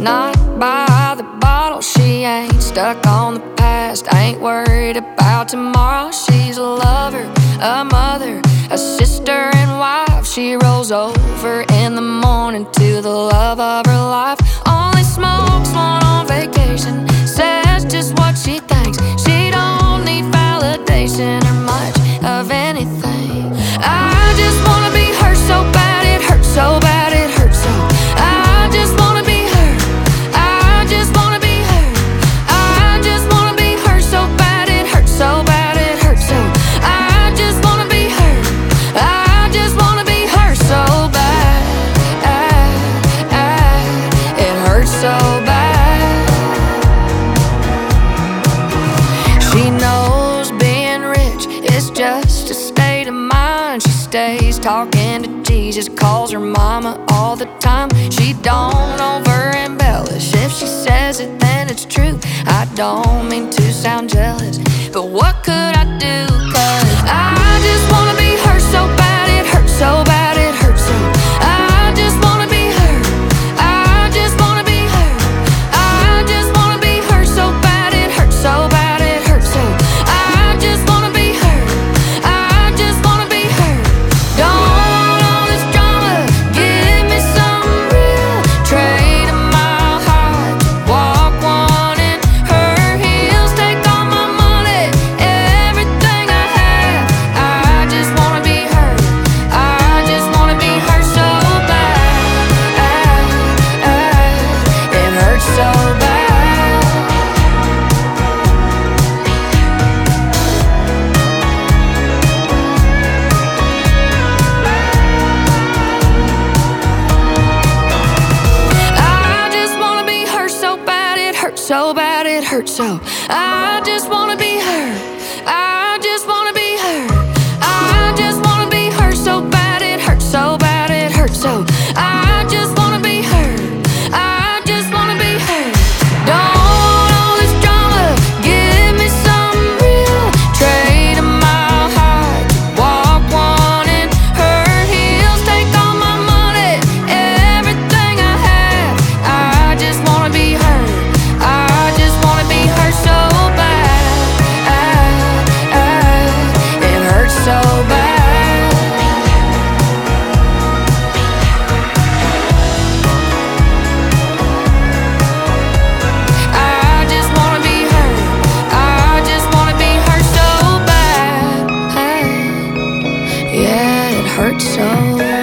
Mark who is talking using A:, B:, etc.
A: Not by the bottle, she ain't stuck on the past. Ain't worried about tomorrow. She's a lover, a mother, a sister and wife. She rolls over in the morning to the love of her life. Only smokes one on vacation, says just what she thinks. She don't need validation or much of anything. I just wanna be her so bad, it hurts so bad, it hurts so. I just wanna be her, I just wanna be her. I just wanna be her so bad, it hurts so bad, it hurts so. I just wanna be her, I just wanna be her so bad. It hurts so bad. She knows being rich is just a state of mind. She stays talking to Jesus, calls her mama all the time. She don't over embellish, if she says it then it's true. I don't mean to sound jealous, but what could I do? 'Cause I just wanna be her so bad, it hurts so bad, it hurts so. I just wanna be her, I just wanna be her. I just wanna be her so bad, it hurts so bad, it hurts so. I just wanna be her, I just wanna be her. Don't want all this drama, give me some real. Trade a mile high to walk one in her heels. Take all my money, everything I have. I just wanna be her, I just wanna be her so bad. It hurts so bad. I just wanna be her so bad, it hurts so bad, it hurts so. I just wanna be her, I just wanna be her. I just wanna be her so bad, it hurts so bad, it hurts so. I just wanna be her, I just wanna be her. Don't want all this drama, give me some real. Trade a mile high to walk one in her heels. Take all my money, everything I have. I just wanna be her, I just wanna be her so bad. It hurts so bad. I just wanna be her, I just wanna be her so bad. Yeah, it hurts so